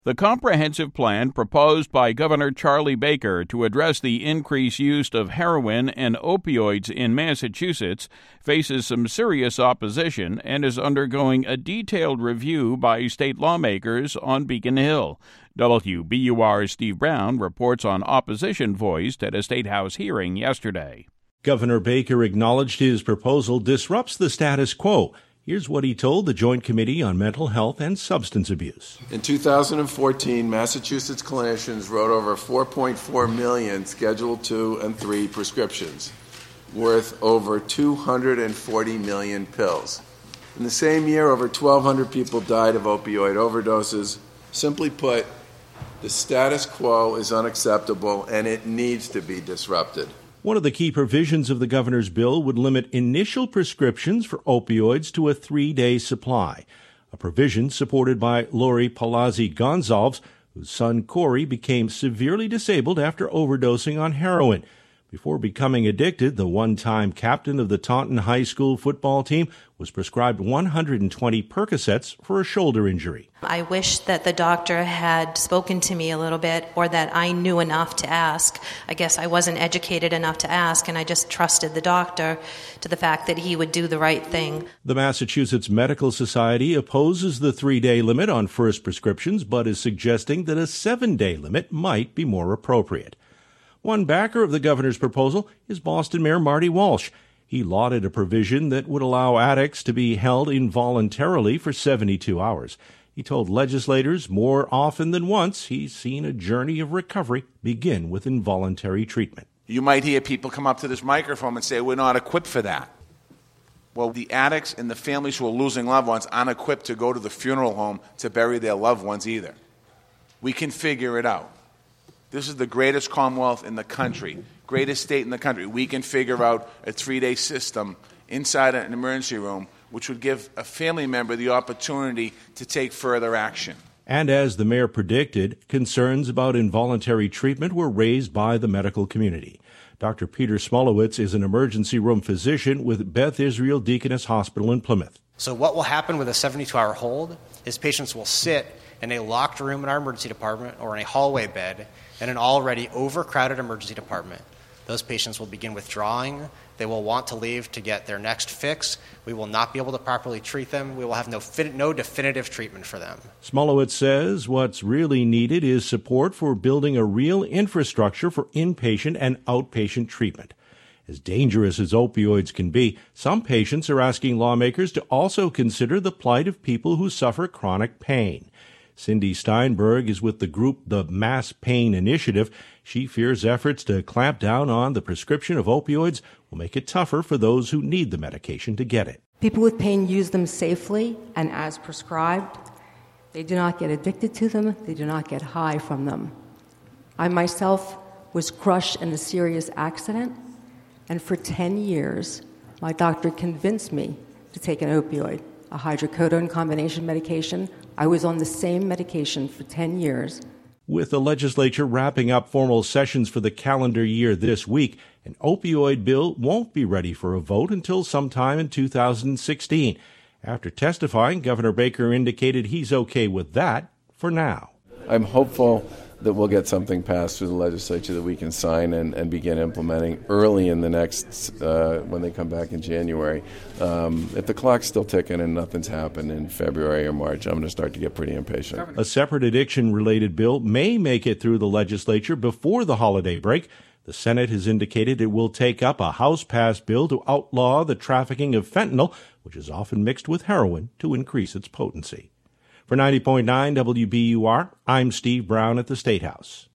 The comprehensive plan proposed by Governor Charlie Baker to address the increased use of heroin and opioids in Massachusetts faces some serious opposition and is undergoing a detailed review by state lawmakers on Beacon Hill. WBUR's Steve Brown reports on opposition voiced at a State House hearing yesterday. Governor Baker acknowledged his proposal disrupts the status quo. Here's what he told the Joint Committee on Mental Health and Substance Abuse. In 2014, Massachusetts clinicians wrote over 4.4 million Schedule II and III prescriptions, worth over 240 million pills. In the same year, over 1,200 people died of opioid overdoses. Simply put, the status quo is unacceptable and it needs to be disrupted. One of the key provisions of the governor's bill would limit initial prescriptions for opioids to a 3-day supply, a provision supported by Lori Palazzi-Gonzalez, whose son Corey became severely disabled after overdosing on heroin. Before becoming addicted, the one-time captain of the Taunton High School football team was prescribed 120 Percocets for a shoulder injury. I wish that the doctor had spoken to me a little bit, or that I knew enough to ask. I guess I wasn't educated enough to ask, and I just trusted the doctor to the fact that he would do the right thing. The Massachusetts Medical Society opposes the 3-day limit on first prescriptions, but is suggesting that a 7-day limit might be more appropriate. One backer of the governor's proposal is Boston Mayor Marty Walsh. He lauded a provision that would allow addicts to be held involuntarily for 72 hours. He told legislators more often than once he's seen a journey of recovery begin with involuntary treatment. You might hear people come up to this microphone and say, we're not equipped for that. Well, the addicts and the families who are losing loved ones aren't equipped to go to the funeral home to bury their loved ones either. We can figure it out. This is the greatest Commonwealth in the country, greatest state in the country. We can figure out a 3-day system inside an emergency room, which would give a family member the opportunity to take further action. And as the mayor predicted, concerns about involuntary treatment were raised by the medical community. Dr. Peter Smolowitz is an emergency room physician with Beth Israel Deaconess Hospital in Plymouth. So what will happen with a 72-hour hold is patients will sit in a locked room in our emergency department or in a hallway bed in an already overcrowded emergency department. Those patients will begin withdrawing. They will want to leave to get their next fix. We will not be able to properly treat them. We will have no definitive treatment for them. Smolowitz says what's really needed is support for building a real infrastructure for inpatient and outpatient treatment. As dangerous as opioids can be, some patients are asking lawmakers to also consider the plight of people who suffer chronic pain. Cindy Steinberg is with the group the Mass Pain Initiative. She fears efforts to clamp down on the prescription of opioids will make it tougher for those who need the medication to get it. People with pain use them safely and as prescribed. They do not get addicted to them. They do not get high from them. I myself was crushed in a serious accident, and for 10 years, my doctor convinced me to take an opioid, a hydrocodone combination medication. I was on the same medication for 10 years. With the legislature wrapping up formal sessions for the calendar year this week, an opioid bill won't be ready for a vote until sometime in 2016. After testifying, Governor Baker indicated he's okay with that for now. I'm hopeful that we'll get something passed through the legislature that we can sign and begin implementing early in the next, when they come back in January. If the clock's still ticking and nothing's happened in February or March, I'm going to start to get pretty impatient. A separate addiction-related bill may make it through the legislature before the holiday break. The Senate has indicated it will take up a House-passed bill to outlaw the trafficking of fentanyl, which is often mixed with heroin to increase its potency. For 90.9 WBUR, I'm Steve Brown at the State House.